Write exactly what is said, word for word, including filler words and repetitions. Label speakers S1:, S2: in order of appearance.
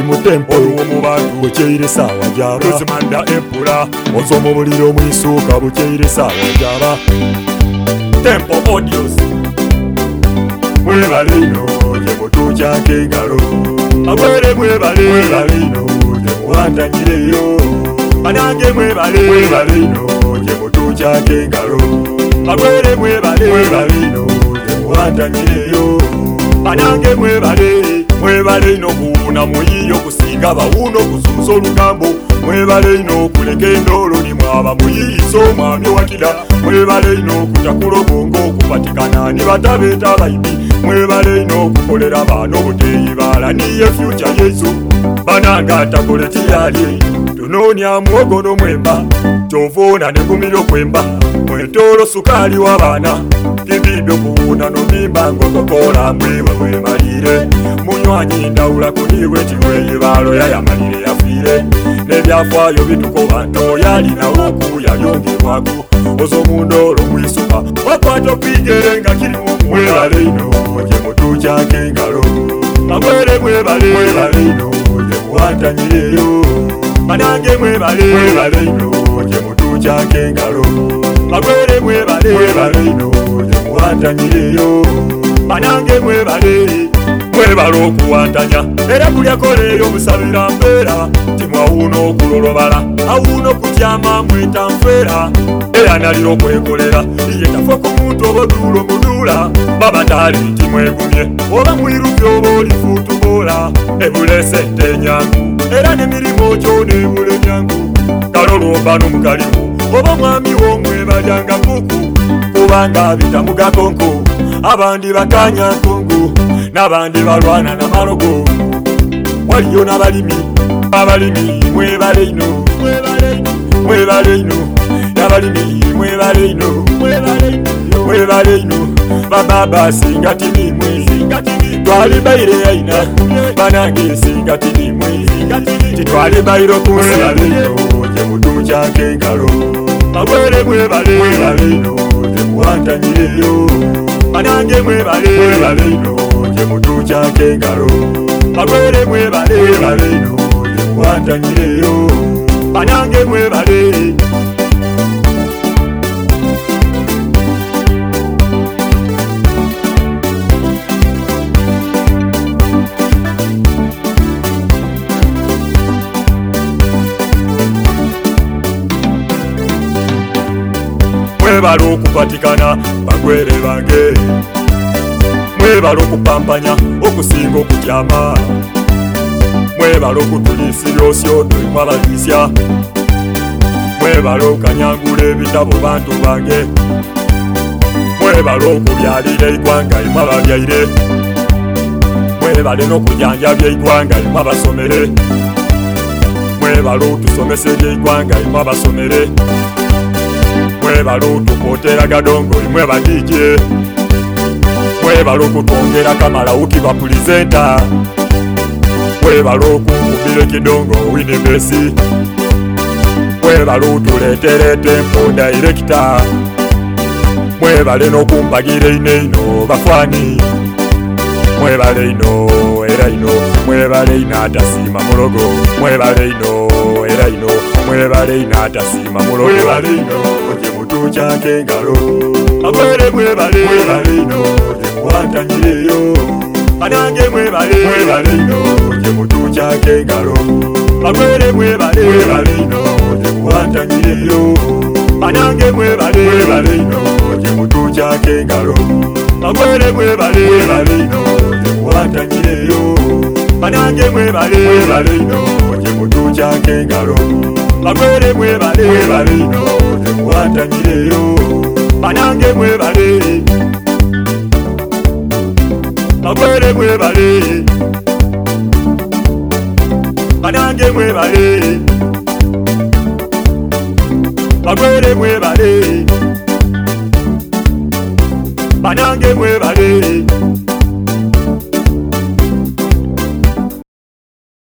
S1: mu tempo olumu bantu bukyeire sawa jaba tuzimanda empula ozomo buliro mwisuka bukyeire sawa jaba tempo audios mwebalino je mutucha kengalo abwere mwebale mwebalino je muwandanyireyo banange mwebale mwebalino je mutucha kengalo abwere mwebale mwebalino je muwandanyireyo banange mwebale mwebale ino kuwuna muyiyo kusinga bawuno kuzuza olugambo mwebale ino kuleka endolo ni mwaba muyiso mwami wakida mwebale ino kutakula obwongo okupatikana ni batabeta bayibi mwebale ino kukolera bano obuteyi balaniye fyuca yesu bananga atakole kiyali tunonya muwogo n'omwemba kyonvuuna ne gumira okwemba mwetolo sukali w'abaana kibidde kuwuna nomimba ngokokola mbwewe mwemalire munywanyi ndawula kuniwe tiweye balo yayamalire yafiire nebyafaayo bitukoba nto yalinawo okuya yongerwaku ozo mundolo mwisuka wakwata okwigere nga kirimu mwebale ino je mutuchake engalo abwere mwebale mwebale ino je muwantanyireyo banange mwebale mwebale ino je mutuchake engalo abwere mwebale mwebale ino je muwantanyireyo banange mwebale mwebale okuwantanya era kulyakoleyo musabira mbeera timwawuuna okulolobala awuuna okutyama mwetanfeera era nalira okwekolera iye tafe ku muntu oba oduula omuduula babatali timwegumye oba mwirupye oba olifuutubola ebulese ente nyangu era nemirimu kyo nebula enyangu kalolomba n'omukalimu oba mwami w'omwebalyanga nkuku kubanga bitamugakonko abandi bakanya nkungu n'abandi balwana namalogo waliyo n'abalimi abalimi mwebale ino mwebale ino n'abalimi mwebale ino mwebale ino bababa singa tinimwe twali bayire yaina banange singa tinimwe titwali bayiro kunsi je mutuchake engalo abwere mwebale mwebale ino je muwantanyireyo banange mwebale mwebale ino je mutuchake engalo abwere mwebale mwebale ino je muwantanyireyo banange mwebale mwebale okupatikana bagwere bange mwebale okupampanya okusinga okutyama mwebale okutulisira osyoto imwe abalisya mwebale okanyangula ebitabo bantu bange mwebale okubyalira eigwanga imwe ababyaire mwebale n'okujanjabya eigwanga imwe abasomere mwebale otusomesera eigwanga imwe abasomere mwebale otukootera gadongo imwe badije mwebale okutwongera kamalawuki bapulizenta mwebale okunkubira ekidongo winibesi mwebale otuleetera tempo dairekita mwebale n'okumbagira ino ino bafani mwebale ino era ino mwebale ino atasiima mulogo mwebale ino era ino mwebale ino atasiima mulogo mwebale ino je mutuchake engalo abwere mwebale mwebale ino je muwantanyireyo banange mwebale mwebale ino je mutuchake engalo abwere mwebale mwebale ino je muwantanyireyo banange mwebale mwebale ino je mutuchake engalo abwere mwebale mwebale ino je muwantanyireyo banange mwebale mwebale ino je mutuchake engalo abwere mwebale mwebale ino je muwantanyireyo banange mwebale abwere mwebale banange mwebale abwere mwebale banange mwebale